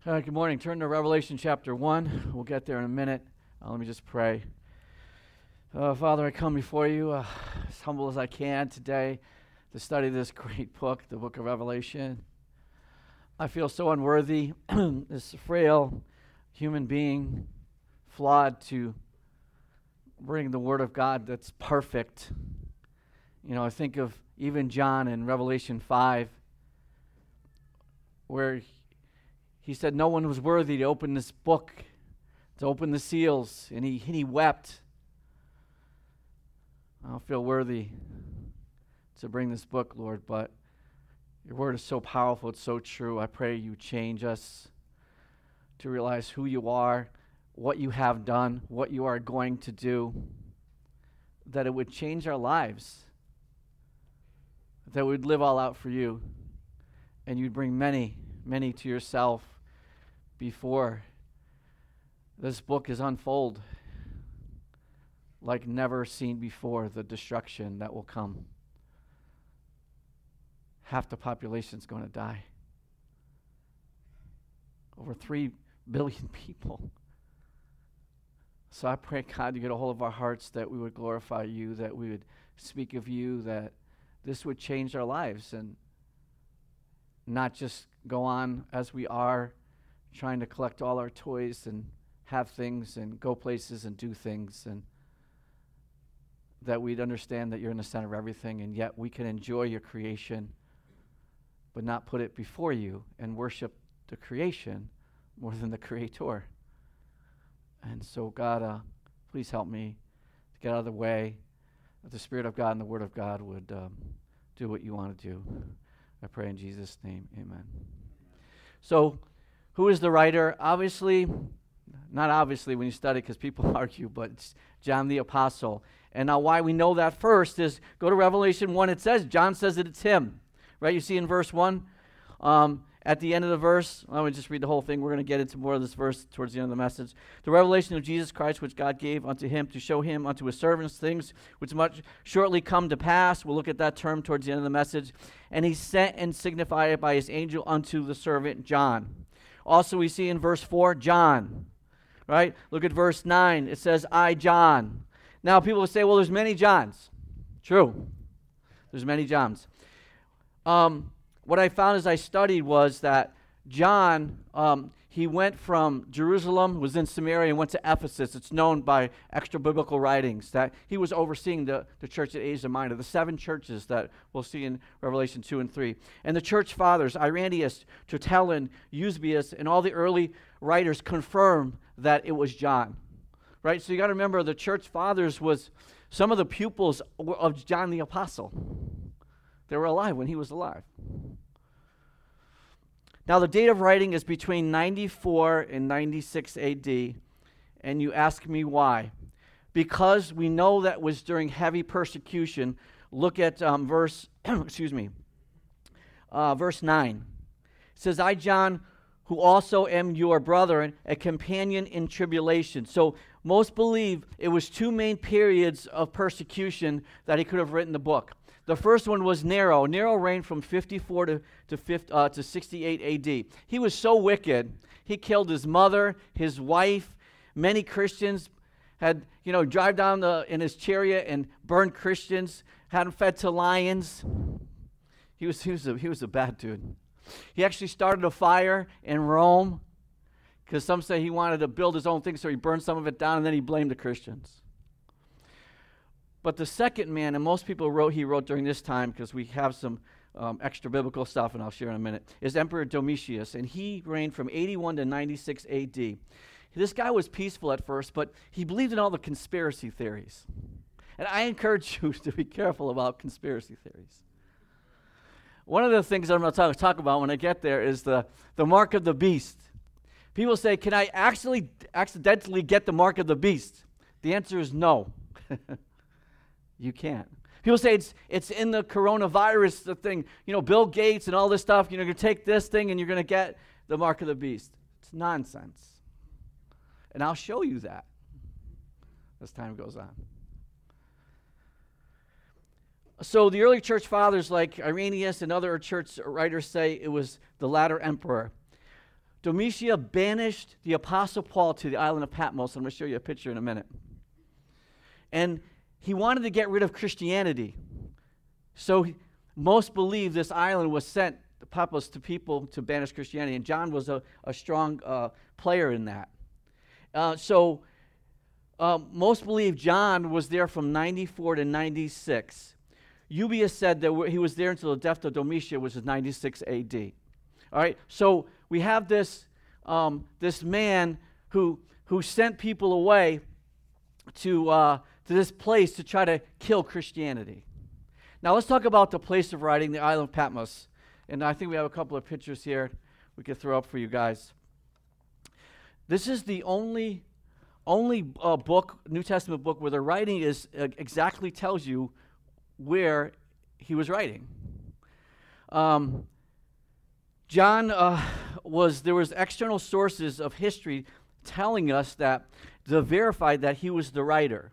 Good morning. Turn to Revelation chapter 1. We'll get there in a minute. Let me just pray. Father, I come before you as humble as I can today to study this great book, the book of Revelation. I feel so unworthy, this frail human being, flawed, to bring the Word of God that's perfect. You know, I think of even John in Revelation 5, where he said no one was worthy to open this book, to open the seals, and he wept. I don't feel worthy to bring this book, Lord, but your word is so powerful, it's so true. I pray you change us to realize who you are, what you have done, what you are going to do, that it would change our lives, that we'd live all out for you, and you'd bring many, many to yourself before this book is unfold like never seen before, the destruction that will come. Half the population's going to die. Over 3 billion people. So I pray, God, you get a hold of our hearts, that we would glorify you, that we would speak of you, that this would change our lives and not just go on as we are, trying to collect all our toys and have things and go places and do things, and that we'd understand that you're in the center of everything, and yet we can enjoy your creation but not put it before you and worship the creation more than the Creator. And so, God, please help me to get out of the way, that the Spirit of God and the Word of God would do what you want to do. I pray in Jesus' name, amen. So, who is the writer? Obviously, not obviously when you study, because people argue, but it's John the Apostle. And now why we know that first is, go to Revelation 1. It says, John says that it's him. Right? You see in verse 1, at the end of the verse, let me just read the whole thing. We're going to get into more of this verse towards the end of the message. The revelation of Jesus Christ, which God gave unto him to show him unto his servants things which must shortly come to pass. We'll look at that term towards the end of the message. And he sent and signified it by his angel unto the servant John. Also we see in verse 4, John. Right? Look at verse 9. It says, I, John. Now people will say, well, there's many Johns. True. There's many Johns. What I found as I studied was that John, he went from Jerusalem, was in Samaria, and went to Ephesus. It's known by extra biblical writings that he was overseeing the church at Asia Minor, the 7 churches that we'll see in Revelation 2 and 3. And the church fathers, Irenaeus, Tertullian, Eusebius, and all the early writers confirm that it was John. Right? So you got to remember, the church fathers was some of the pupils of John the Apostle. They were alive when he was alive. Now, the date of writing is between 94 and 96 AD, and you ask me why. Because we know that was during heavy persecution. Look at verse 9. It says, I, John, who also am your brother, a companion in tribulation. So most believe it was 2 main periods of persecution that he could have written the book. The first one was Nero. Nero reigned from 54 to 68 AD. He was so wicked, he killed his mother, his wife. Many Christians had, drive down in his chariot and burned Christians, had them fed to lions. He was a bad dude. He actually started a fire in Rome, because some say he wanted to build his own thing, so he burned some of it down, and then he blamed the Christians. But the second man, and most people he wrote during this time, because we have some extra biblical stuff, and I'll share in a minute, is Emperor Domitius, and he reigned from 81 to 96 AD. This guy was peaceful at first, but he believed in all the conspiracy theories. And I encourage you to be careful about conspiracy theories. One of the things I'm going to talk about when I get there is the mark of the beast. People say, can I accidentally get the mark of the beast? The answer is no. You can't. People say it's in the coronavirus, the thing, Bill Gates and all this stuff, you're going to take this thing and you're going to get the mark of the beast. It's nonsense. And I'll show you that as time goes on. So the early church fathers like Irenaeus and other church writers say it was the latter emperor. Domitian banished the Apostle Paul to the island of Patmos. I'm going to show you a picture in a minute. And he wanted to get rid of Christianity. So most believe this island was sent, Patmos, to people to banish Christianity. And John was a strong player in that. Most believe John was there from 94 to 96. Eusebius said that he was there until the death of Domitian, which is 96 A.D. All right, so we have this man who sent people away to this place to try to kill Christianity. Now let's talk about the place of writing, the island of Patmos. And I think we have a couple of pictures here we could throw up for you guys. This is the only book, New Testament book, where the writing is exactly tells you where he was writing. John there was external sources of history telling us that to verify that he was the writer.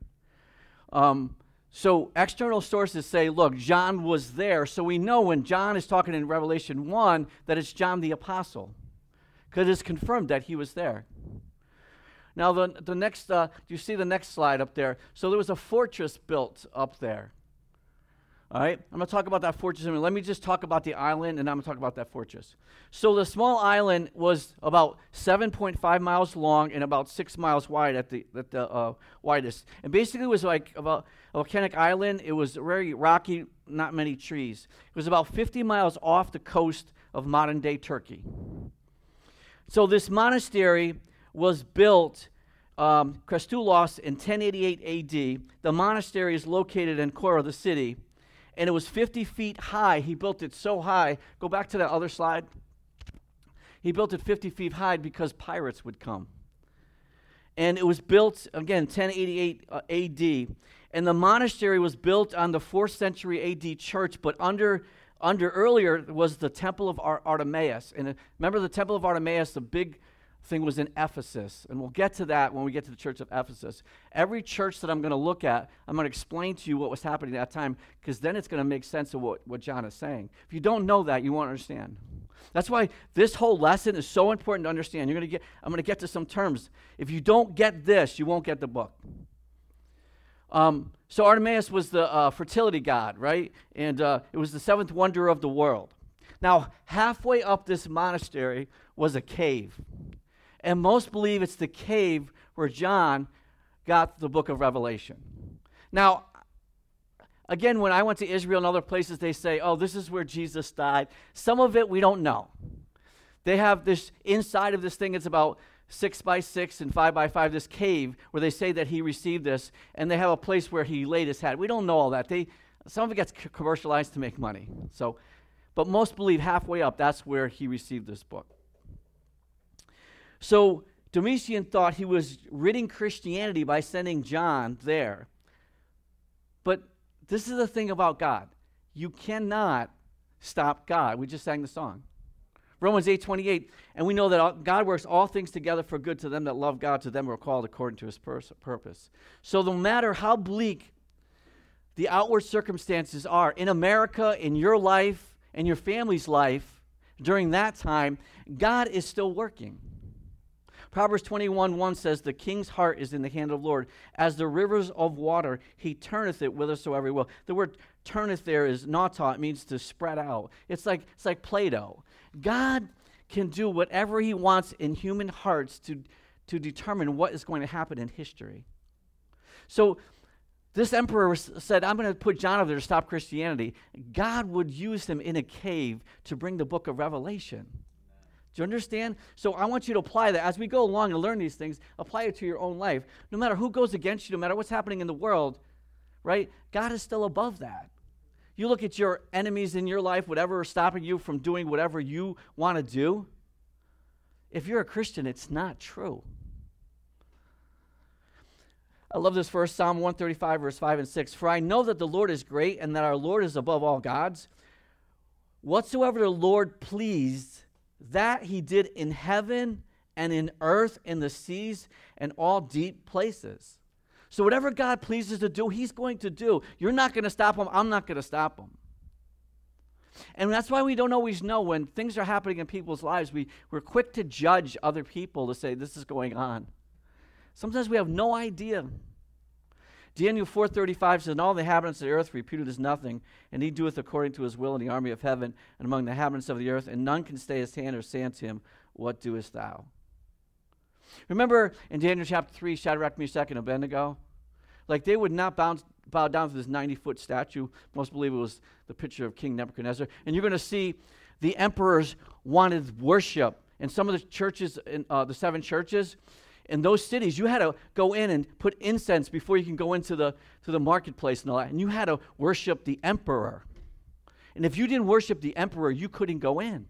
So external sources say, look, John was there. So we know when John is talking in Revelation 1 that it's John the Apostle, because it's confirmed that he was there. Now the next, do you see the next slide up there? So there was a fortress built up there. All right, I'm going to talk about that fortress in a minute. Let me just talk about the island, and I'm going to talk about that fortress. So the small island was about 7.5 miles long and about 6 miles wide at the widest. And basically it was like about a volcanic island. It was very rocky, not many trees. It was about 50 miles off the coast of modern-day Turkey. So this monastery was built, Krestoulos, in 1088 A.D. The monastery is located in Kora, the city, and it was 50 feet high. He built it so high. Go back to that other slide. He built it 50 feet high because pirates would come. And it was built, again, 1088 A.D. And the monastery was built on the 4th century A.D. church, but under earlier was the Temple of Artemis. And remember the Temple of Artemis, the big thing was in Ephesus, and we'll get to that when we get to the church of Ephesus. Every church that I'm going to look at, I'm going to explain to you what was happening at that time, because then it's going to make sense of what John is saying. If you don't know that, you won't understand. That's why this whole lesson is so important to understand. I'm going to get to some terms. If you don't get this, you won't get the book. So Artemis was the fertility god, right? And it was the 7th wonder of the world. Now, halfway up this monastery was a cave. And most believe it's the cave where John got the book of Revelation. Now, again, when I went to Israel and other places, they say, oh, this is where Jesus died. Some of it we don't know. They have this inside of this thing, it's about 6 by 6 and 5 by 5, this cave where they say that he received this, and they have a place where he laid his head. We don't know all that. Some of it gets commercialized to make money. But most believe halfway up, that's where he received this book. So Domitian thought he was ridding Christianity by sending John there. But this is the thing about God. You cannot stop God. We just sang the song. Romans 8:28, and we know that God works all things together for good to them that love God, to them who are called according to his purpose. So no matter how bleak the outward circumstances are in America, in your life, in your family's life, during that time, God is still working. Proverbs 21:1 says, the king's heart is in the hand of the Lord. As the rivers of water, he turneth it whithersoever he will. The word turneth there is nata. It means to spread out. It's like Play-Doh. God can do whatever he wants in human hearts to determine what is going to happen in history. So this emperor said, I'm going to put John over there to stop Christianity. God would use him in a cave to bring the book of Revelation. Do you understand? So I want you to apply that. As we go along and learn these things, apply it to your own life. No matter who goes against you, no matter what's happening in the world, right? God is still above that. You look at your enemies in your life, whatever is stopping you from doing whatever you want to do. If you're a Christian, it's not true. I love this verse, Psalm 135, verse 5 and 6. For I know that the Lord is great and that our Lord is above all gods. Whatsoever the Lord pleased, that he did in heaven and in earth, in the seas, and all deep places. So whatever God pleases to do, he's going to do. You're not going to stop him. I'm not going to stop him. And that's why we don't always know when things are happening in people's lives. We're quick to judge other people to say this is going on. Sometimes we have no idea. Daniel 4:35 says, "And all the inhabitants of the earth reputed as nothing, and he doeth according to his will in the army of heaven and among the inhabitants of the earth, and none can stay his hand or say unto him, What doest thou?" Remember in Daniel chapter 3, Shadrach, Meshach, and Abednego? Like they would not bow down to this 90-foot statue. Most believe it was the picture of King Nebuchadnezzar. And you're going to see the emperors wanted worship. And some of the churches, the 7 churches, in those cities, you had to go in and put incense before you can go into the marketplace and all that. And you had to worship the emperor. And if you didn't worship the emperor, you couldn't go in.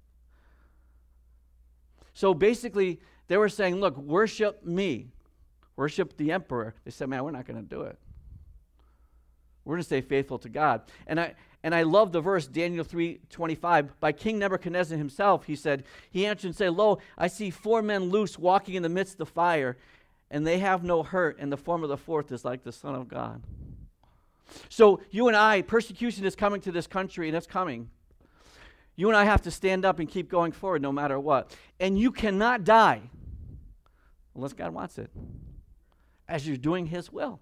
So basically, they were saying, look, worship me. Worship the emperor. They said, man, we're not going to do it. We're going to stay faithful to God. And I love the verse, Daniel 3:25. By King Nebuchadnezzar himself, he said, he answered and said, Lo, I see 4 men loose walking in the midst of the fire, and they have no hurt, and the form of the 4th is like the Son of God. So you and I, persecution is coming to this country, and it's coming. You and I have to stand up and keep going forward no matter what. And you cannot die unless God wants it, as you're doing his will.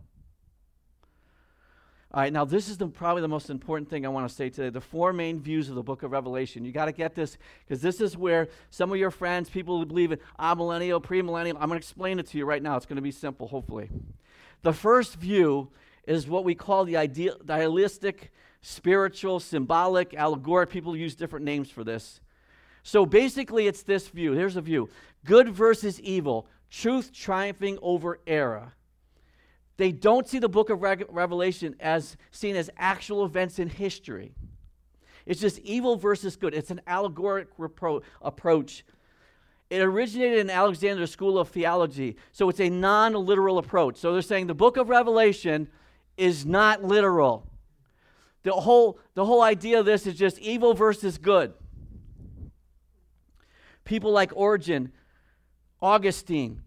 All right, now this is probably the most important thing I want to say today, the 4 main views of the book of Revelation. You got to get this, because this is where some of your friends, people who believe in amillennial, premillennial, I'm going to explain it to you right now. It's going to be simple, hopefully. The first view is what we call the idealistic, spiritual, symbolic, allegoric. People use different names for this. So basically it's this view. Here's a view. Good versus evil. Truth triumphing over error. They don't see the book of Revelation as seen as actual events in history. It's just evil versus good. It's an allegoric approach. It originated in Alexander's School of Theology, so it's a non-literal approach. So they're saying the book of Revelation is not literal. The whole idea of this is just evil versus good. People like Origen, Augustine,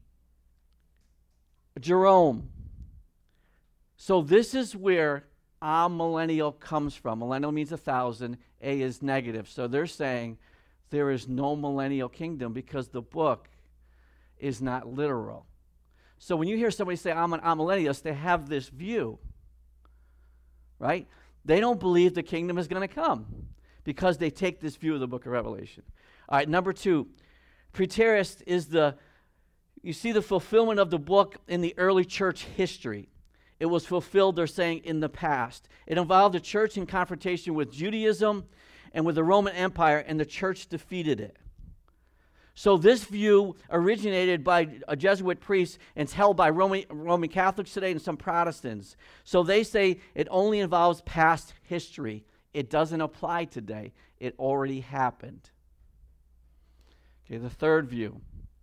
Jerome. So this is where amillennial comes from. Millennial means 1,000. A is negative. So they're saying there is no millennial kingdom because the book is not literal. So when you hear somebody say, I'm an amillennialist, they have this view, right? They don't believe the kingdom is going to come because they take this view of the book of Revelation. All right, number 2, preterist is you see the fulfillment of the book in the early church history. It was fulfilled, they're saying, in the past. It involved the church in confrontation with Judaism and with the Roman Empire, and the church defeated it. So this view originated by a Jesuit priest and it's held by Roman Catholics today and some Protestants. So they say it only involves past history. It doesn't apply today. It already happened. Okay, the third view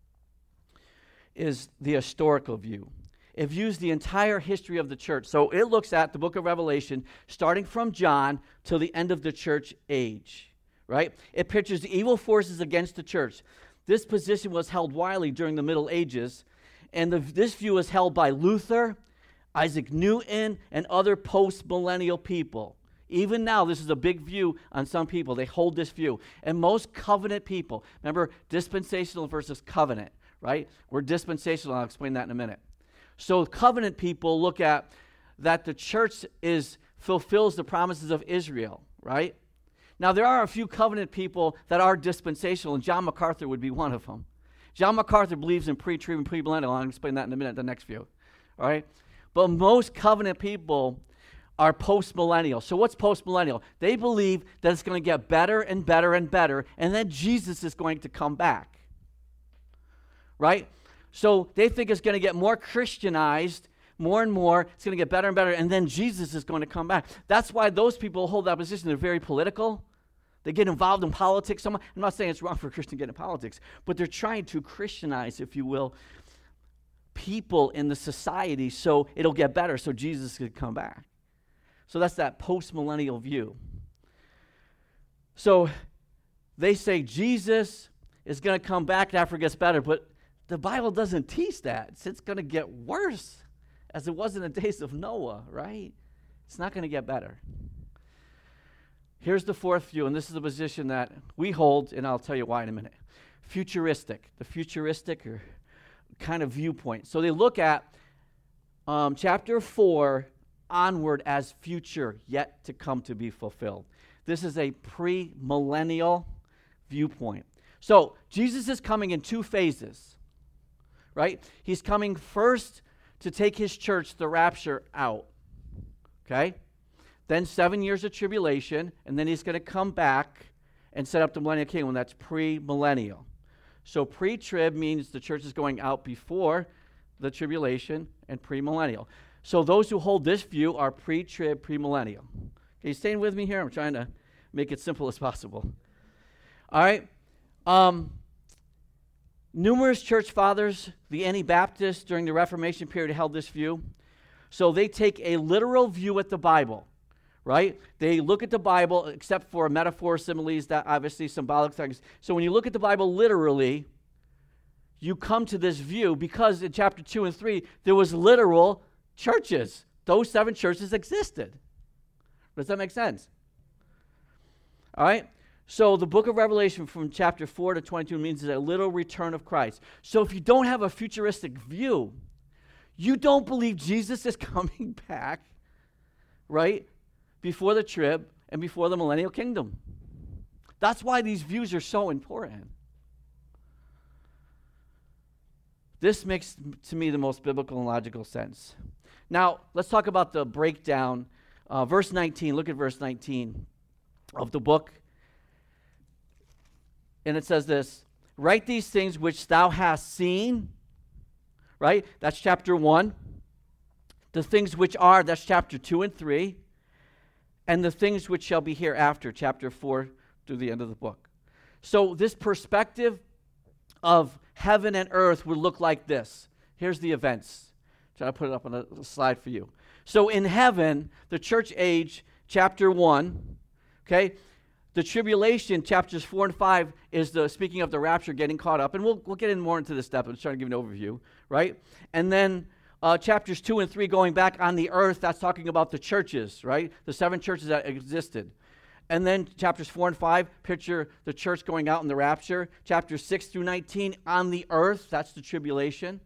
is the historical view. It views the entire history of the church. So it looks at the book of Revelation starting from John till the end of the church age, right? It pictures the evil forces against the church. This position was held widely during the Middle Ages, and this view is held by Luther, Isaac Newton, and other post-millennial people. Even now, this is a big view on some people. They hold this view. And most covenant people, remember, dispensational versus covenant, right? We're dispensational. I'll explain that in a minute. So covenant people look at that the church fulfills the promises of Israel, right? Now, there are a few covenant people that are dispensational, and John MacArthur would be one of them. John MacArthur believes in pre-trib and premillennial. I'll explain that in a minute, the next view, all right? But most covenant people are post-millennial. So what's post-millennial? They believe that it's going to get better and better and better, and then Jesus is going to come back, right? So they think it's going to get more Christianized, more and more. It's going to get better and better, and then Jesus is going to come back. That's why those people hold that position. They're very political. They get involved in politics. I'm not saying it's wrong for a Christian to get in politics, but they're trying to Christianize, if you will, people in the society so it'll get better, so Jesus could come back. So that's that post-millennial view. So they say Jesus is going to come back after it gets better, but the Bible doesn't teach that. It's going to get worse as it was in the days of Noah, right? It's not going to get better. Here's the fourth view, and this is the position that we hold, and I'll tell you why in a minute. Futuristic, the futuristic or kind of viewpoint. So they look at chapter 4 onward as future, yet to come to be fulfilled. This is a pre-millennial viewpoint. So Jesus is coming in two phases, right? He's coming first to take his church, the rapture, out, okay? Then 7 years of tribulation, and then he's going to come back and set up the millennial kingdom. That's pre-millennial. So pre-trib means the church is going out before the tribulation, and pre-millennial. So those who hold this view are pre-trib, pre-millennial. Okay, you staying with me here? I'm trying to make it simple as possible. All right. Numerous church fathers, the Anabaptists during the Reformation period held this view. So they take a literal view at the Bible, right? They look at the Bible, except for metaphor, similes, that obviously symbolic things. So when you look at the Bible literally, you come to this view because in chapter 2 and 3, there was literal churches. Those 7 churches existed. Does that make sense? All right? So the book of Revelation from chapter 4 to 22 means a literal return of Christ. So if you don't have a futuristic view, you don't believe Jesus is coming back, right, before the trib and before the millennial kingdom. That's why these views are so important. This makes, to me, the most biblical and logical sense. Now, let's talk about the breakdown. Verse 19, look at verse 19 of the book. And it says this, write these things which thou hast seen, right? That's chapter 1. The things which are, that's chapter 2 and 3. And the things which shall be hereafter, chapter 4 through the end of the book. So this perspective of heaven and earth would look like this. Here's the events. Try to put it up on a slide for you. So in heaven, the church age, chapter 1, okay? The tribulation, chapters 4 and 5, is the speaking of the rapture, getting caught up. And we'll get in more into this step. I'm just trying to give an overview, right? And then chapters 2 and 3, going back on the earth, that's talking about the churches, right? The 7 churches that existed. And then chapters 4 and 5, picture the church going out in the rapture. Chapters 6 through 19, on the earth, that's the tribulation.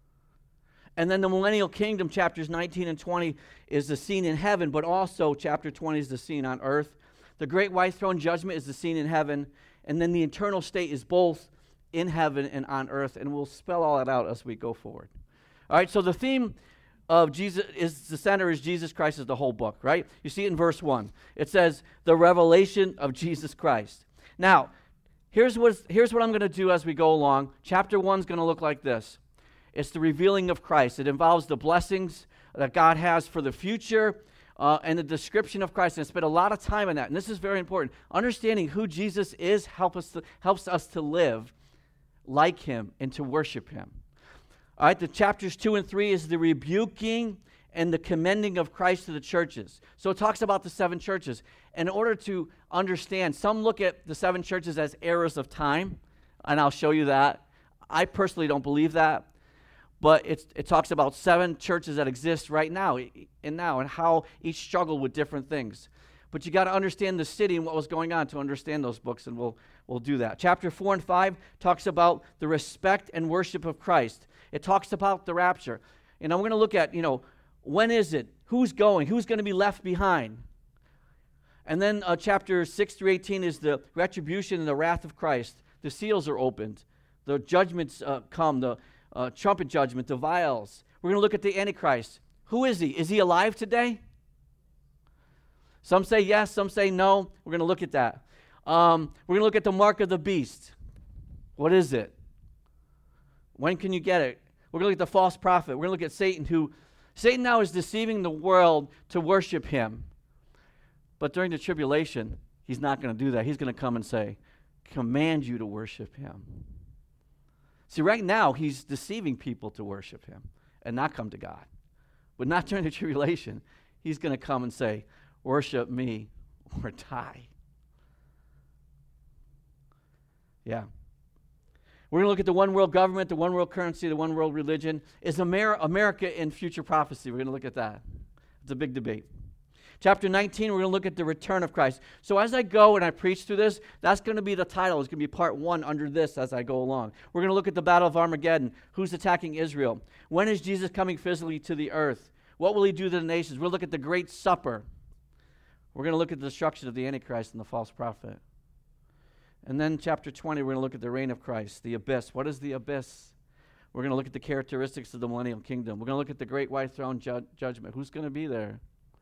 And then the millennial kingdom, chapters 19 and 20, is the scene in heaven, but also chapter 20 is the scene on earth. The great white throne judgment is the scene in heaven, and then the eternal state is both in heaven and on earth, and we'll spell all that out as we go forward. All right, so the theme of Jesus is the center is Jesus Christ is the whole book, right? You see it in verse 1. It says, the revelation of Jesus Christ. Now, here's what I'm going to do as we go along. Chapter 1 is going to look like this. It's the revealing of Christ. It involves the blessings that God has for the future, and the description of Christ, and I spent a lot of time on that, and this is very important. Understanding who Jesus is helps us to live like him and to worship him. All right, the chapters 2 and 3 is the rebuking and the commending of Christ to the churches. So it talks about the 7 churches. And in order to understand, some look at the 7 churches as eras of time, and I'll show you that. I personally don't believe that. But it talks about 7 churches that exist right now and how each struggled with different things. But you got to understand the city and what was going on to understand those books, and we'll do that. Chapter 4 and 5 talks about the respect and worship of Christ. It talks about the rapture. And I'm going to look at, when is it? Who's going? Who's going to be left behind? And then chapter 6 through 18 is the retribution and the wrath of Christ. The seals are opened. The judgments come. The trumpet judgment, the vials. We're going to look at the Antichrist. Who is he? Is he alive today? Some say yes, some say no. We're going to look at that. We're going to look at the mark of the beast. What is it? When can you get it? We're going to look at the false prophet. We're going to look at Satan, Satan now is deceiving the world to worship him. But during the tribulation, he's not going to do that. He's going to come and say, command you to worship him. See, right now, he's deceiving people to worship him and not come to God. But not during the tribulation. He's going to come and say, worship me or die. Yeah. We're going to look at the one world government, the one world currency, the one world religion. Is America in future prophecy? We're going to look at that. It's a big debate. Chapter 19, we're going to look at the return of Christ. So as I go and I preach through this, that's going to be the title. It's going to be part 1 under this as I go along. We're going to look at the Battle of Armageddon. Who's attacking Israel? When is Jesus coming physically to the earth? What will he do to the nations? We'll look at the Great Supper. We're going to look at the destruction of the Antichrist and the false prophet. And then chapter 20, we're going to look at the reign of Christ, the abyss. What is the abyss? We're going to look at the characteristics of the millennial kingdom. We're going to look at the great white throne judgment. Who's going to be there?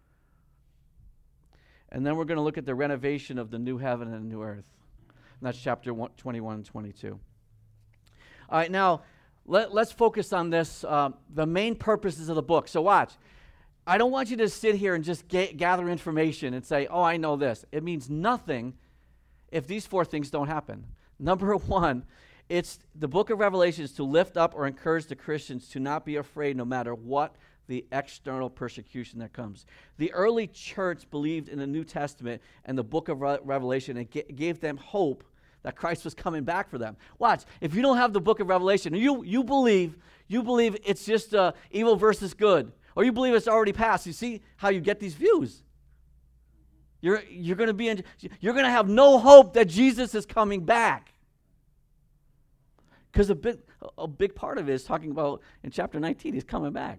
And then we're going to look at the renovation of the new heaven and new earth. And that's chapter 21 and 22. All right, now, let's focus on this, the main purposes of the book. So watch. I don't want you to sit here and just gather information and say, oh, I know this. It means nothing if these 4 things don't happen. Number 1, it's the book of Revelation is to lift up or encourage the Christians to not be afraid no matter what the external persecution that comes. The early church believed in the New Testament and the book of Revelation and gave them hope that Christ was coming back for them. Watch, if you don't have the book of Revelation, you believe it's just evil versus good, or you believe it's already passed. You see how you get these views. You're going to have no hope that Jesus is coming back. Because a big part of it is talking about in chapter 19, he's coming back.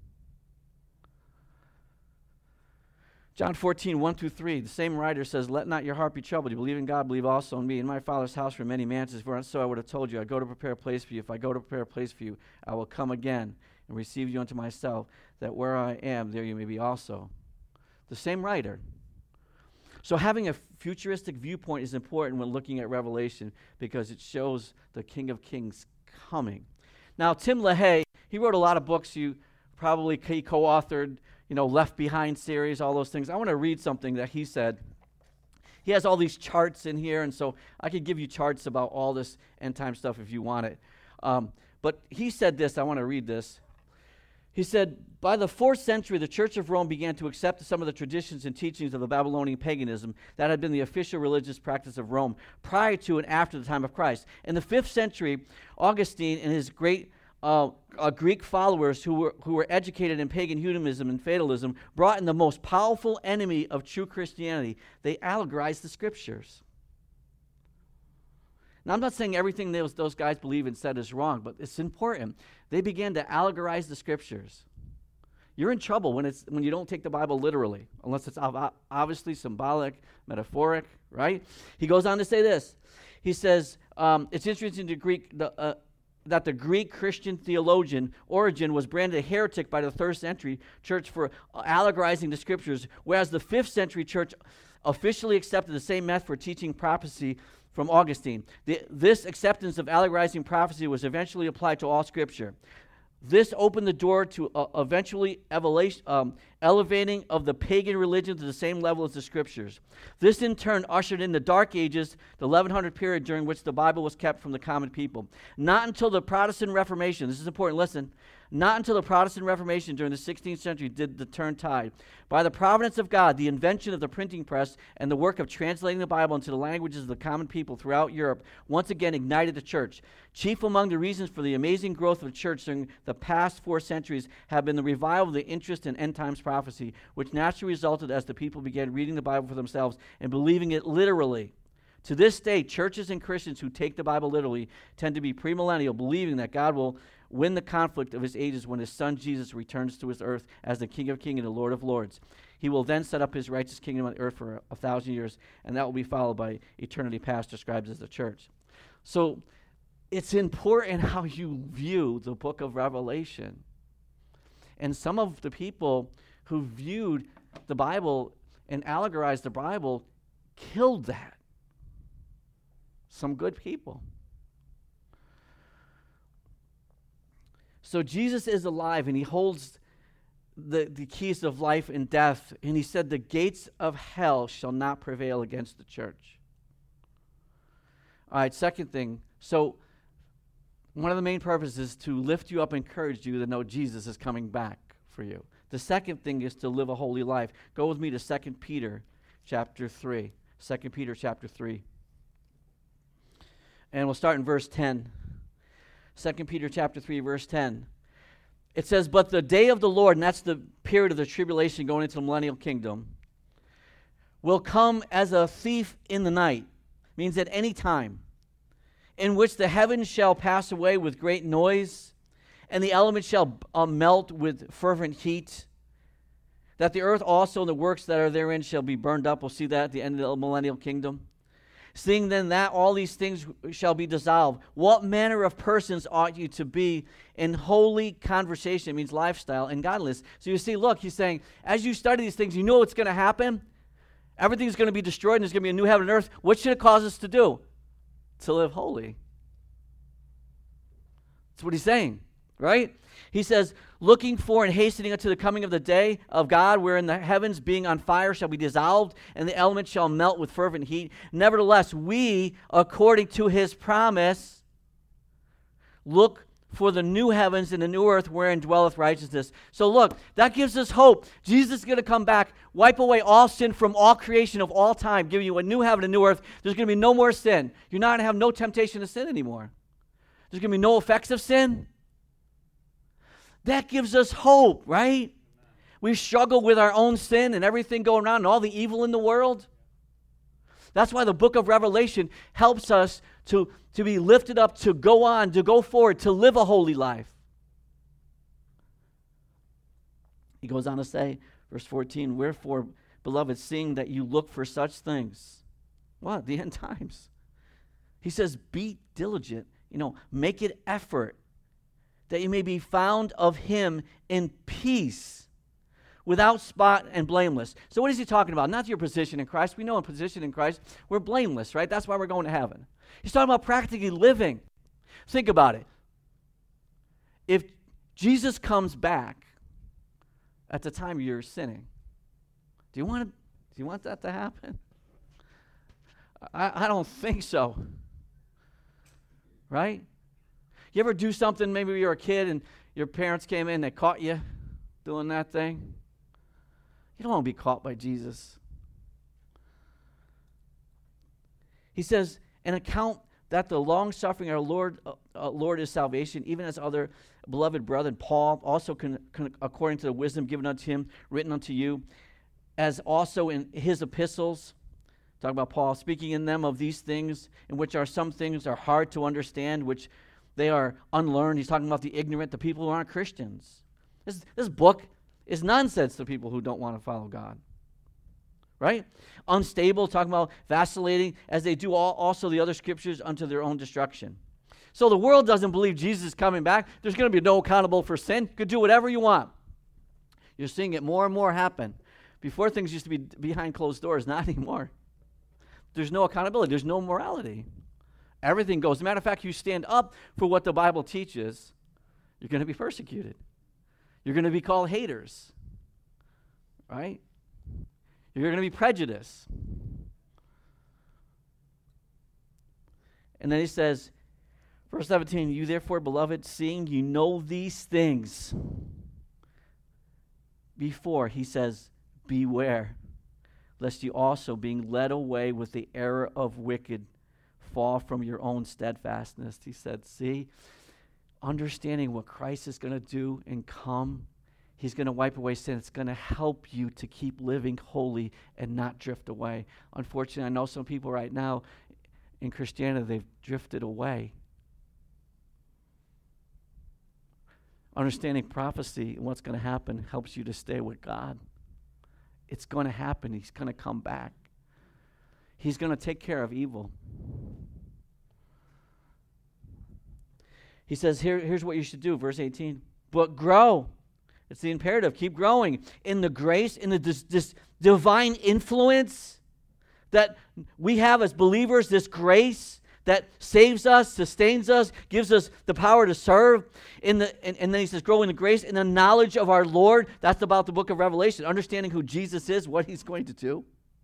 John 14, 1-3, the same writer says, let not your heart be troubled. You believe in God, believe also in me. In my Father's house are many mansions, for so I would have told you. I go to prepare a place for you. If I go to prepare a place for you, I will come again and receive you unto myself, that where I am, there you may be also. The same writer. So having a futuristic viewpoint is important when looking at Revelation because it shows the King of Kings coming. Now, Tim LaHaye, he wrote a lot of books. He co-authored, Left Behind series, all those things. I want to read something that he said. He has all these charts in here, and so I could give you charts about all this end-time stuff if you want it. But he said this. I want to read this. He said, by the 4th century, the Church of Rome began to accept some of the traditions and teachings of the Babylonian paganism that had been the official religious practice of Rome prior to and after the time of Christ. In the 5th century, Augustine and his great Greek followers who were educated in pagan humanism and fatalism brought in the most powerful enemy of true Christianity. They allegorized the Scriptures. Now, I'm not saying everything those guys believe and said is wrong, but it's important. They began to allegorize the Scriptures. You're in trouble when you don't take the Bible literally, unless it's obviously symbolic, metaphoric, right? He goes on to say this. He says, it's interesting that the Greek Christian theologian Origen was branded a heretic by the 3rd century church for allegorizing the Scriptures, whereas the 5th century church officially accepted the same method for teaching prophecy from Augustine. This acceptance of allegorizing prophecy was eventually applied to all Scripture. This opened the door to eventually elevating of the pagan religion to the same level as the Scriptures. This in turn ushered in the Dark Ages, the 1100 period during which the Bible was kept from the common people. Not until the Protestant Reformation, this is important, listen, not until the Protestant Reformation during the 16th century did the turn tide. By the providence of God, the invention of the printing press and the work of translating the Bible into the languages of the common people throughout Europe once again ignited the church. Chief among the reasons for the amazing growth of the church during the past 4 centuries have been the revival of the interest in end times prophecy, which naturally resulted as the people began reading the Bible for themselves and believing it literally. To this day, churches and Christians who take the Bible literally tend to be premillennial, believing that God will win the conflict of his ages when his son Jesus returns to his earth as the King of Kings and the Lord of Lords. He will then set up his righteous kingdom on earth for 1,000 years, and that will be followed by eternity past, described as the church. So it's important how you view the book of Revelation. And some of the people who viewed the Bible and allegorized the Bible killed that. Some good people. So Jesus is alive, and he holds the keys of life and death. And he said, the gates of hell shall not prevail against the church. All right, second thing. So one of the main purposes is to lift you up and encourage you to know Jesus is coming back for you. The second thing is to live a holy life. Go with me to 2 Peter chapter 3. 2 Peter chapter 3. And we'll start in verse 10. 2 Peter chapter 3, verse 10. It says, but the day of the Lord, and that's the period of the tribulation going into the millennial kingdom, will come as a thief in the night, means at any time, in which the heavens shall pass away with great noise, and the elements shall melt with fervent heat, that the earth also and the works that are therein shall be burned up. We'll see that at the end of the millennial kingdom. Seeing then that all these things shall be dissolved, what manner of persons ought you to be in holy conversation? It means lifestyle and godliness. So you see, look, he's saying, as you study these things, you know what's going to happen. Everything's going to be destroyed, and there's going to be a new heaven and earth. What should it cause us to do? To live holy. That's what he's saying, right? He says, looking for and hastening unto the coming of the day of God, wherein the heavens being on fire shall be dissolved, and the elements shall melt with fervent heat. Nevertheless, we, according to his promise, look for the new heavens and the new earth wherein dwelleth righteousness. So look, that gives us hope. Jesus is going to come back, wipe away all sin from all creation of all time, give you a new heaven and new earth. There's going to be no more sin. You're not going to have no temptation to sin anymore. There's going to be no effects of sin. That gives us hope, right? We struggle with our own sin and everything going on and all the evil in the world. That's why the book of Revelation helps us to be lifted up, to go on, to go forward, to live a holy life. He goes on to say, verse 14, wherefore, beloved, seeing that you look for such things. What? The end times. He says, be diligent, make it effort, that you may be found of him in peace, without spot and blameless. So what is he talking about? Not your position in Christ. We know in position in Christ, we're blameless, right? That's why we're going to heaven. He's talking about practically living. Think about it. If Jesus comes back at the time you're sinning, do you want that to happen? I don't think so. Right? You ever do something, maybe you were a kid and your parents came in, they caught you doing that thing? You don't want to be caught by Jesus. He says, an account that the long-suffering our Lord is salvation, even as other beloved brethren, Paul, also according to the wisdom given unto him, written unto you, as also in his epistles, talking about Paul, speaking in them of these things, in which are some things are hard to understand, which they are unlearned. He's talking about the ignorant, the people who aren't Christians. This book is nonsense to people who don't want to follow God. Right? Unstable, talking about vacillating, as they do also the other scriptures unto their own destruction. So the world doesn't believe Jesus is coming back. There's going to be no accountable for sin. You could do whatever you want. You're seeing it more and more happen. Before, things used to be behind closed doors. Not anymore. There's no accountability. There's no morality. Everything goes. As a matter of fact, you stand up for what the Bible teaches, you're going to be persecuted. You're going to be called haters. Right? You're going to be prejudiced. And then he says, verse 17, you therefore, beloved, seeing you know these things before, he says, beware, lest you also, being led away with the error of wicked, fall from your own steadfastness. He said, see, understanding what Christ is going to do and come, he's going to wipe away sin. It's going to help you to keep living holy and not drift away. Unfortunately, I know some people right now in Christianity, they've drifted away. Understanding prophecy and what's going to happen helps you to stay with God. It's going to happen. He's going to come back. He's going to take care of evil. He says, here's what you should do, verse 18. But grow. It's the imperative. Keep growing in the grace, in this divine influence that we have as believers, this grace that saves us, sustains us, gives us the power to serve. And then he says, grow in the grace, in the knowledge of our Lord. That's about the book of Revelation, understanding who Jesus is, what he's going to do.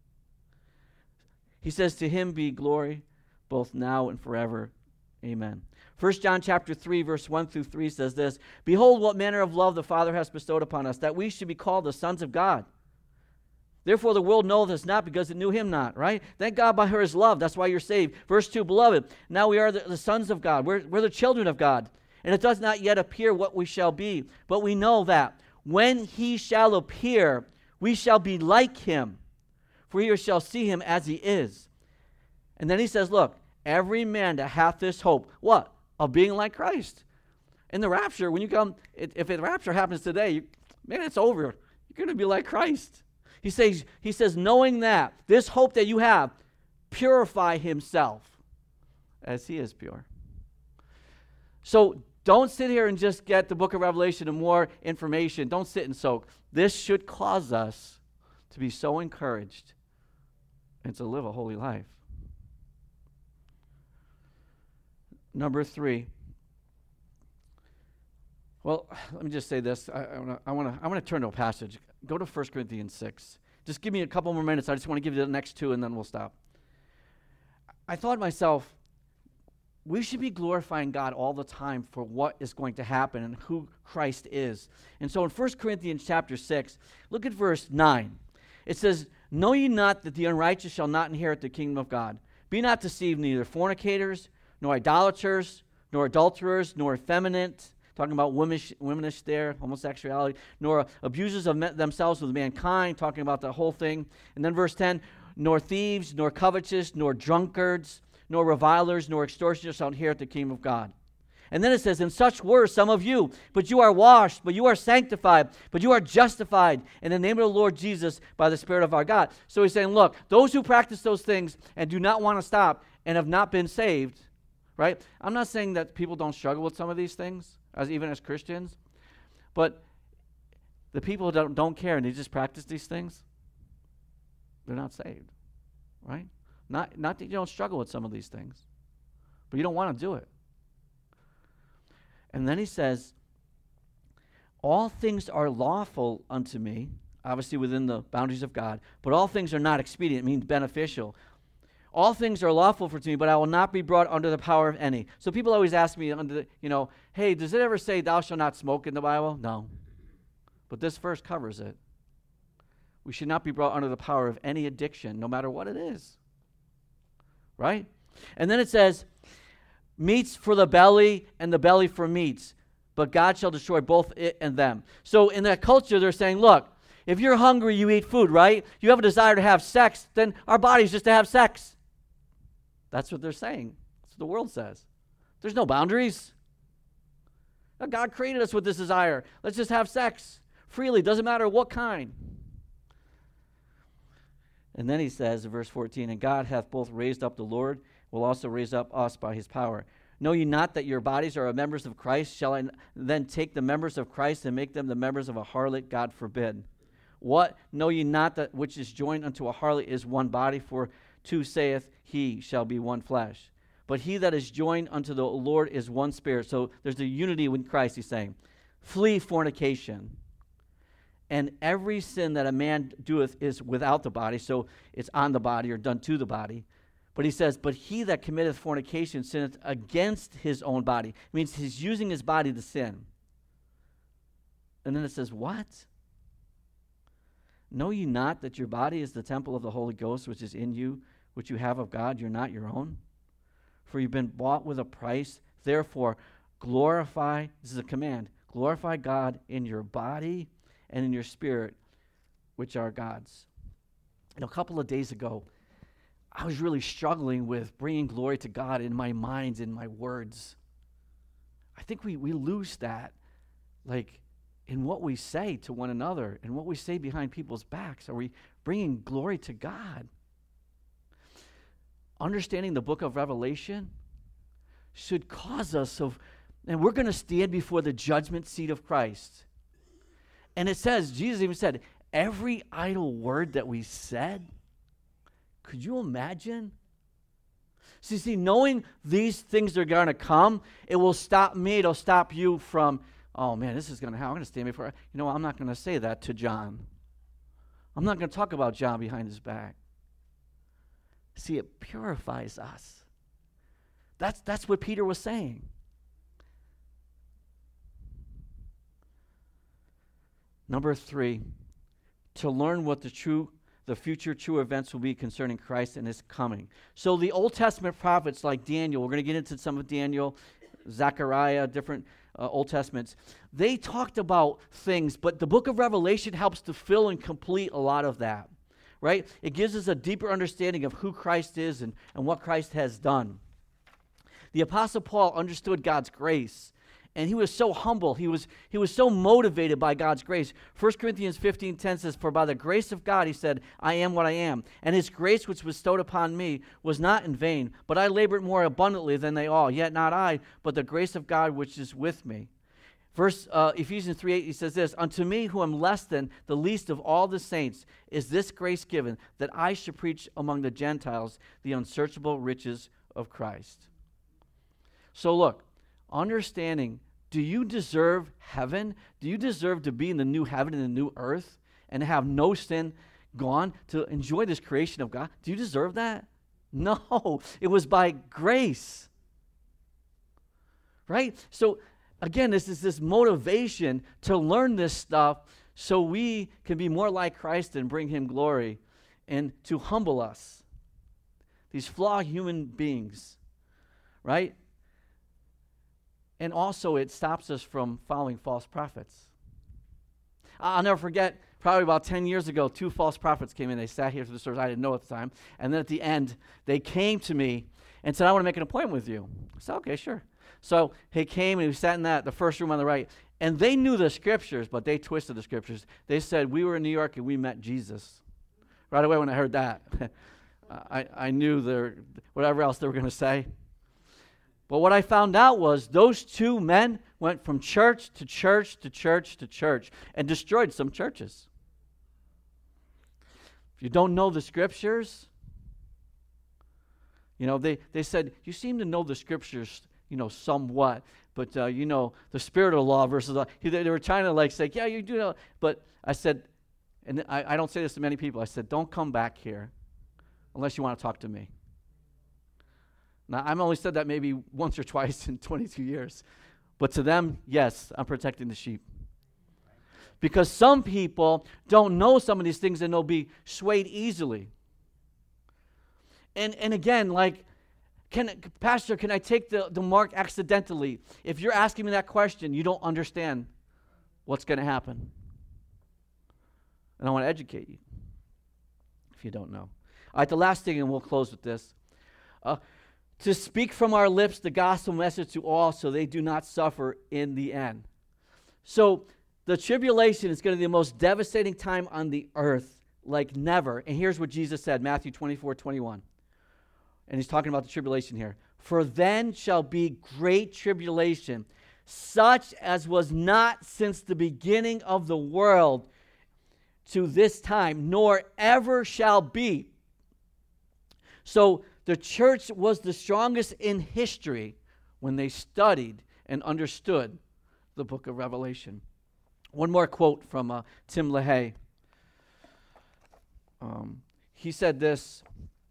He says, to him be glory both now and forever. Amen. 1 John chapter 3, verse 1 through 3 says this, behold what manner of love the Father has bestowed upon us, that we should be called the sons of God. Therefore the world knoweth us not, because it knew him not, right? Thank God by his love. That's why you're saved. Verse 2, beloved, now we are the sons of God. We're the children of God. And it does not yet appear what we shall be. But we know that when he shall appear, we shall be like him. for he shall see him as he is. And then he says, look, every man that hath this hope, what? Of being like Christ. In the rapture, when you come, if the rapture happens today, man, it's over. You're going to be like Christ. He says, knowing that, this hope that you have, purify himself as he is pure. So don't sit here and just get the book of Revelation and more information. Don't sit and soak. This should cause us to be so encouraged and to live a holy life. Number 3. Well, let me just say this. I want to turn to a passage. Go to 1 Corinthians 6. Just give me a couple more minutes. I just want to give you the next 2, and then we'll stop. I thought to myself, we should be glorifying God all the time for what is going to happen and who Christ is. And so in 1 Corinthians chapter 6, look at verse 9. It says, know ye not that the unrighteous shall not inherit the kingdom of God? Be not deceived, neither fornicators, nor idolaters, nor adulterers, nor effeminate, talking about womanish there, homosexuality, nor abusers of themselves with mankind, talking about the whole thing. And then verse 10, nor thieves, nor covetous, nor drunkards, nor revilers, nor extortioners shall inherit the kingdom of God. And then it says, and such were some of you, but you are washed, but you are sanctified, but you are justified in the name of the Lord Jesus by the Spirit of our God. So he's saying, look, those who practice those things and do not want to stop and have not been saved, right? I'm not saying that people don't struggle with some of these things, even as Christians, but the people who don't care and they just practice these things, they're not saved, right? Not that you don't struggle with some of these things, but you don't want to do it. And then he says, all things are lawful unto me, obviously within the boundaries of God, but all things are not expedient, it means beneficial. All things are lawful for me, but I will not be brought under the power of any. So people always ask me, hey, does it ever say thou shalt not smoke in the Bible? No. But this verse covers it. We should not be brought under the power of any addiction, no matter what it is. Right? And then it says, meats for the belly and the belly for meats, but God shall destroy both it and them. So in that culture, they're saying, look, if you're hungry, you eat food, right? You have a desire to have sex, then our body's just to have sex. That's what they're saying. That's what the world says. There's no boundaries. God created us with this desire. Let's just have sex freely. Doesn't matter what kind. And then he says in verse 14, and God hath both raised up the Lord, will also raise up us by his power. Know ye not that your bodies are members of Christ? Shall I then take the members of Christ and make them the members of a harlot? God forbid. What? Know ye not that which is joined unto a harlot is one body? For 2 saith he shall be one flesh. But he that is joined unto the Lord is one spirit. So there's a unity with Christ, he's saying. Flee fornication. And every sin that a man doeth is without the body, so it's on the body or done to the body. But he says, but he that committeth fornication sinneth against his own body. It means he's using his body to sin. And then it says, what? Know ye not that your body is the temple of the Holy Ghost, which is in you, which you have of God? You're not your own. For you've been bought with a price. Therefore, glorify, this is a command, glorify God in your body and in your spirit, which are God's. A couple of days ago, I was really struggling with bringing glory to God in my mind, in my words. I think we lose that, like, in what we say to one another and what we say behind people's backs. Are we bringing glory to God? Understanding the book of Revelation should cause us and we're going to stand before the judgment seat of Christ. And it says, Jesus even said, every idle word that we said, could you imagine? See, knowing these things are going to come, it will stop me, it'll stop you from, oh man, this is going to happen. I'm going to stand before, I'm not going to say that to John. I'm not going to talk about John behind his back. See, it purifies us. That's what Peter was saying. Number 3, to learn what the future true events will be concerning Christ and his coming. So the Old Testament prophets like Daniel, we're going to get into some of Daniel, Zechariah, different Old Testaments, they talked about things, but the book of Revelation helps to fill and complete a lot of that. right? It gives us a deeper understanding of who Christ is and what Christ has done. The Apostle Paul understood God's grace, and he was so humble. He was so motivated by God's grace. 1 Corinthians 15:10 says, "For by the grace of God," he said, "I am what I am. And his grace which was bestowed upon me was not in vain, but I labored more abundantly than they all. Yet not I, but the grace of God which is with me." Ephesians 3:8, he says this, "Unto me, who am less than the least of all the saints, is this grace given, that I should preach among the Gentiles the unsearchable riches of Christ." So look, understanding, do you deserve heaven? Do you deserve to be in the new heaven and the new earth and have no sin gone, to enjoy this creation of God? Do you deserve that? No, it was by grace. Right? So again, this is this motivation to learn this stuff so we can be more like Christ and bring him glory, and to humble us, these flawed human beings, right? And also, it stops us from following false prophets. I'll never forget, probably about 10 years ago, 2 false prophets came in. They sat here for the service. I didn't know at the time. And then at the end, they came to me and said, "I want to make an appointment with you." I said, "Okay, sure." So he came and he sat in the first room on the right. And they knew the scriptures, but they twisted the scriptures. They said, "We were in New York and we met Jesus." Right away when I heard that, I knew whatever else they were going to say. But what I found out was those 2 men went from church to church to church to church and destroyed some churches. If you don't know the scriptures, they said, "You seem to know the scriptures, somewhat, but, the spirit of the law versus the..." They were trying to say, "Yeah, you do know." But I said, and I don't say this to many people, I said, "Don't come back here unless you want to talk to me." Now, I've only said that maybe once or twice in 22 years. But to them, yes, I'm protecting the sheep. Because some people don't know some of these things and they'll be swayed easily. And again, Pastor, can I take the mark accidentally? If you're asking me that question, you don't understand what's going to happen. And I want to educate you if you don't know. All right, the last thing, and we'll close with this. To speak from our lips the gospel message to all so they do not suffer in the end. So the tribulation is going to be the most devastating time on the earth like never. And here's what Jesus said, Matthew 24:21. And he's talking about the tribulation here. "For then shall be great tribulation, such as was not since the beginning of the world to this time, nor ever shall be." So the church was the strongest in history when they studied and understood the book of Revelation. One more quote from Tim LaHaye. He said this.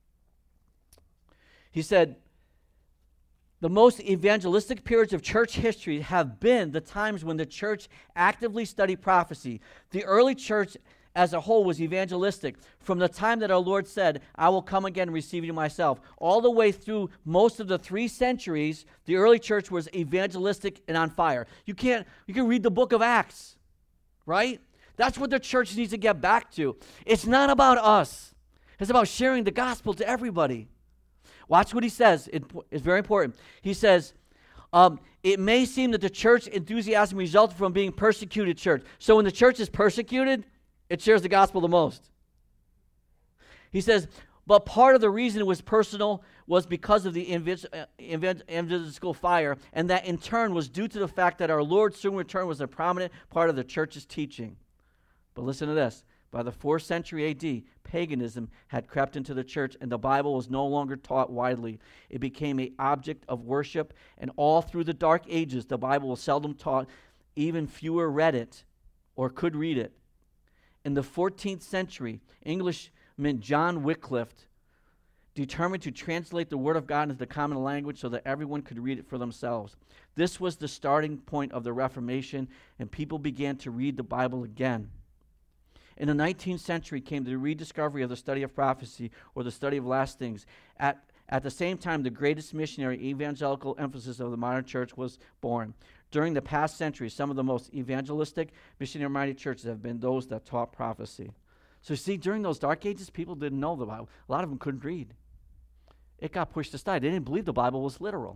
He said, "The most evangelistic periods of church history have been the times when the church actively studied prophecy. The early church as a whole was evangelistic from the time that our Lord said, 'I will come again and receive you myself.' All the way through most of the 3 centuries, the early church was evangelistic and on fire." You can read the book of Acts, right? That's what the church needs to get back to. It's not about us. It's about sharing the gospel to everybody. Watch what he says. It's very important. He says, "It may seem that the church enthusiasm resulted from being persecuted church." So when the church is persecuted, it shares the gospel the most. He says, "But part of the reason it was personal was because of the evangelical fire, and that in turn was due to the fact that our Lord's soon return was a prominent part of the church's teaching." But listen to this. By the 4th century AD, paganism had crept into the church, and the Bible was no longer taught widely. It became an object of worship, and all through the Dark Ages, the Bible was seldom taught. Even fewer read it or could read it. In the 14th century, Englishman John Wycliffe determined to translate the Word of God into the common language so that everyone could read it for themselves. This was the starting point of the Reformation, and people began to read the Bible again. In the 19th century came the rediscovery of the study of prophecy, or the study of last things. At the same time, the greatest missionary evangelical emphasis of the modern church was born. During the past century, some of the most evangelistic, missionary-minded churches have been those that taught prophecy. So see, during those dark ages, people didn't know the Bible. A lot of them couldn't read. It got pushed aside. They didn't believe the Bible was literal.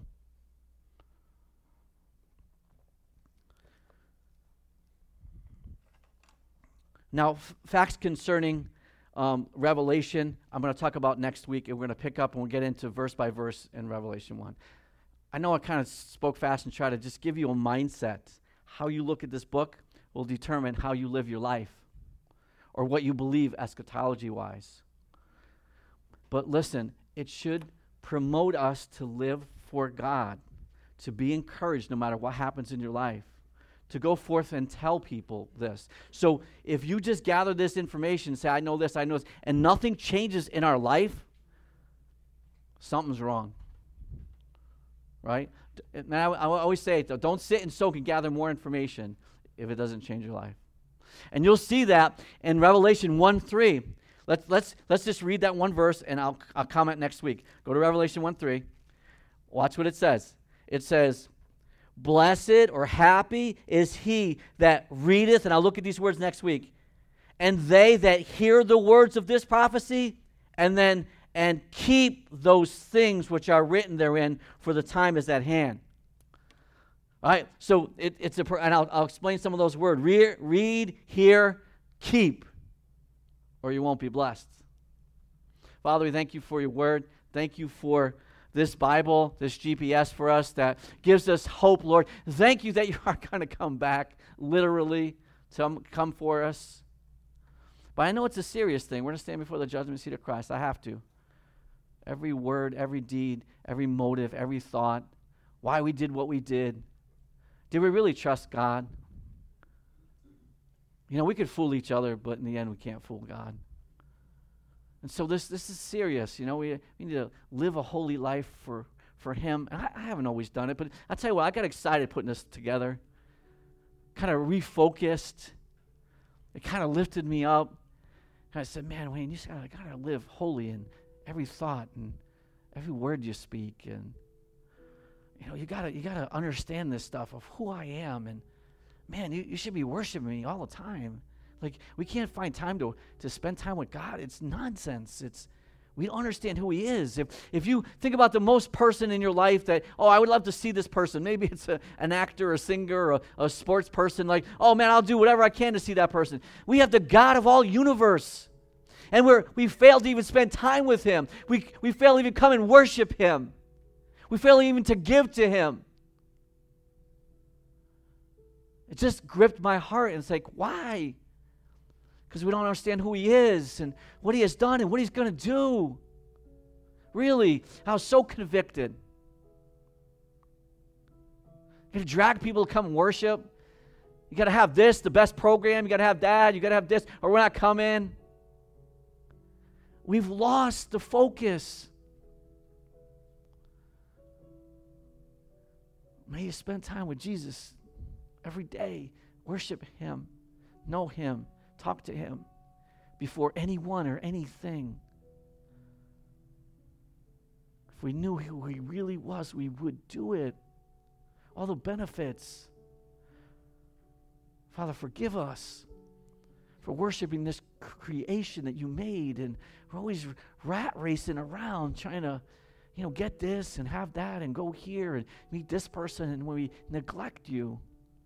Now, facts concerning Revelation, I'm going to talk about next week, and we're going to pick up and we'll get into verse by verse in Revelation 1. I know I kind of spoke fast and tried to just give you a mindset. How you look at this book will determine how you live your life or what you believe eschatology-wise. But listen, it should promote us to live for God, to be encouraged no matter what happens in your life, to go forth and tell people this. So if you just gather this information and say, I know this, and nothing changes in our life, something's wrong. Right? And I always say it, though, don't sit and soak and gather more information if it doesn't change your life. And you'll see that in Revelation 1:3. Let's just read that one verse, and I'll comment next week. Go to Revelation 1:3. Watch what it says. It says, blessed or happy is he that readeth, and I'll look at these words next week, and they that hear the words of this prophecy, and keep those things which are written therein, for the time is at hand. All right, so and I'll explain some of those words. Read, hear, keep, or you won't be blessed. Father, we thank you for your word. Thank you for this Bible, this GPS for us that gives us hope, Lord. Thank you that you are going to come back, literally, to come for us. But I know it's a serious thing. We're going to stand before the judgment seat of Christ. I have to. Every word, every deed, every motive, every thought, why we did what we did. Did we really trust God? You know, we could fool each other, but in the end, we can't fool God. And so this is serious. You know, we need to live a holy life for Him. And I haven't always done it, but I'll tell you what, I got excited putting this together. Kind of refocused. It kind of lifted me up. And I said, man, Wayne, you just gotta live holy in every thought and every word you speak. And you know, you gotta understand this stuff of who I am. And man, you should be worshiping me all the time. Like, we can't find time to spend time with God. It's nonsense. We don't understand who He is. If you think about the most person in your life that, oh, I would love to see this person. Maybe it's an actor, a singer, or a sports person. Like, oh man, I'll do whatever I can to see that person. We have the God of all universe. And we fail to even spend time with Him. We fail to even come and worship Him. We fail even to give to Him. It just gripped my heart, and it's like, why? Because we don't understand who He is and what He has done and what He's going to do. Really, I was so convicted. You got to drag people to come and worship. You got to have this, the best program. You got to have that. You got to have this, or we're not coming. We've lost the focus. May you spend time with Jesus every day. Worship Him. Know Him. Talk to Him before anyone or anything. If we knew who He really was, we would do it. All the benefits. Father, forgive us for worshiping this creation that You made, and we're always rat racing around trying to, get this and have that and go here and meet this person, and when we neglect You.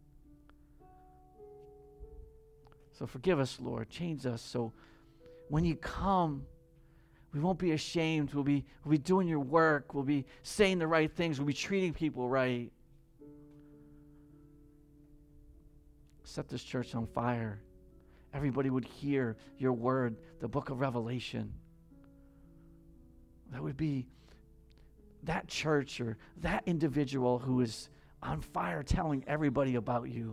So forgive us, Lord. Change us so when You come, we won't be ashamed. We'll be doing Your work. We'll be saying the right things. We'll be treating people right. Set this church on fire. Everybody would hear Your word, the book of Revelation. That would be that church or that individual who is on fire telling everybody about You.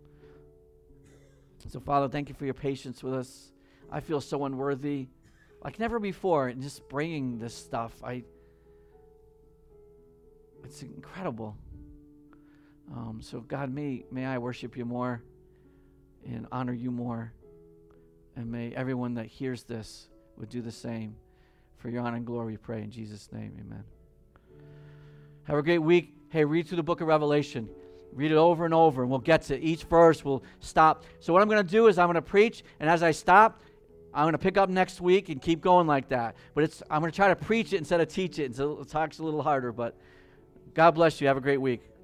So, Father, thank You for Your patience with us. I feel so unworthy, like never before, in just bringing this stuff. It's incredible. So, God, may I worship You more and honor You more. And may everyone that hears this would do the same. For Your honor and glory, we pray in Jesus' name, amen. Have a great week. Hey, read through the book of Revelation. Read it over and over, and we'll get to each verse. We'll stop. So what I'm going to do is I'm going to preach, and as I stop, I'm going to pick up next week and keep going like that. But I'm going to try to preach it instead of teach it. And so it talks a little harder. But God bless you. Have a great week.